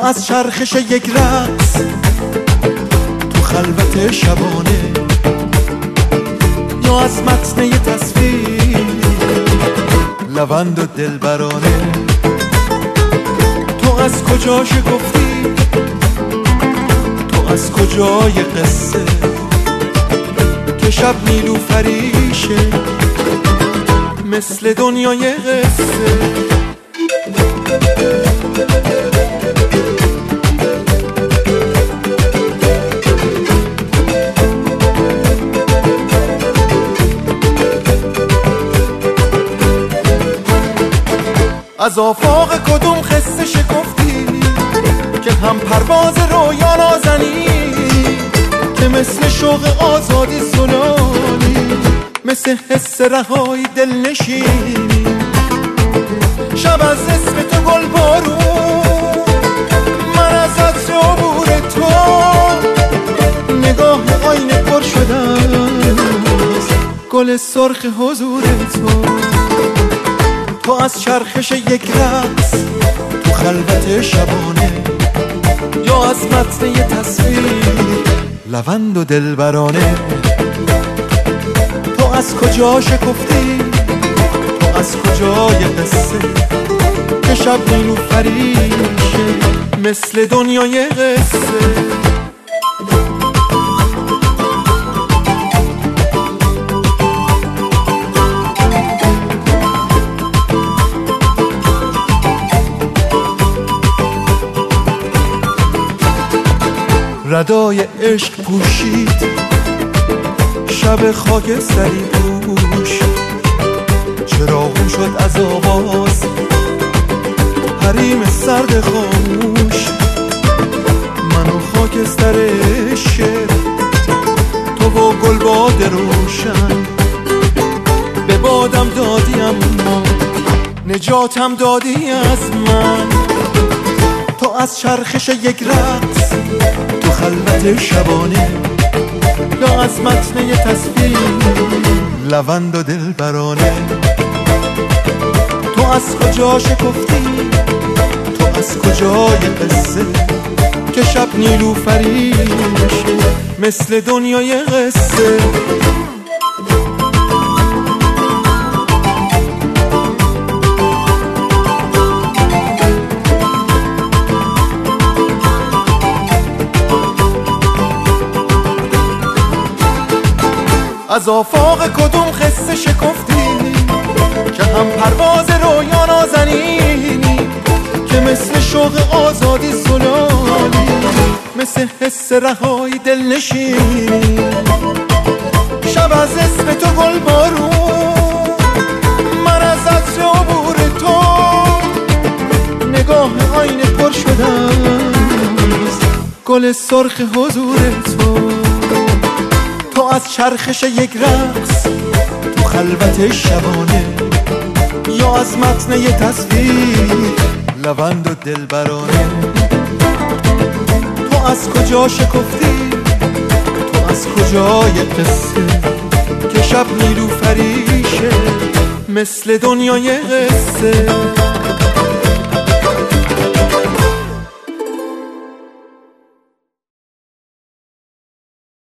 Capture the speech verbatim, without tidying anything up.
از چرخش یک رقص تو خلوت شبانه، یا از متن یه تصویر لوند و دلبرانه. تو از کجا شکفتی، تو از کجای قصه که شب نیلوفریشه مثل دنیای قصه. از آفاق کدوم قصه شکفتی که هم پرواز رویا نازنی، که مثل شوق آزادی زلالی، مثل حس رهایی دل نشینی. شب از اسم تو گل بارون، من از عطر عبور تو، نگاه آینه پر شدن گل سرخ حضور تو. تو از چرخش یک رقص تو خلوت شبانه، یا از متن یه تصویر لوند و دلبرانه. تو از کجا شکفتی، تو از کجای قصه که شب نیلوفریشه مثل دنیای قصه. ردای عشق پوشید شب خاکستری پوش، چراغون شد از آواز حریم سرد خاموش. من و خاکستر شعر، تو و گلباد روشن، به بادم دادی اما نجاتم دادی از من. تو از چرخش یک رقص تو خلوت شبانه، یا از متن یه تصویر لوند و دلبرانه. تو از کجا شکفتی، تو از کجای قصه که شب نیلوفریشه مثل دنیای قصه. از آفاق کدوم قصه شکفتی که هم پرواز رویا نازنینی، که مثل شوق آزادی زلالی، مثل حس رهایی دل نشینی. شب از اسم تو گل بارون، من از عطر عبور تو، نگاه آینه پر شدن گل سرخ حضور تو. تو از چرخش یک رقص تو خلوت شبانه، یا از متن یه تصویر لوند و دلبرانه. تو از کجا شکفتی، تو از کجای قصه که شب نیلوفریشه مثل دنیای قصه.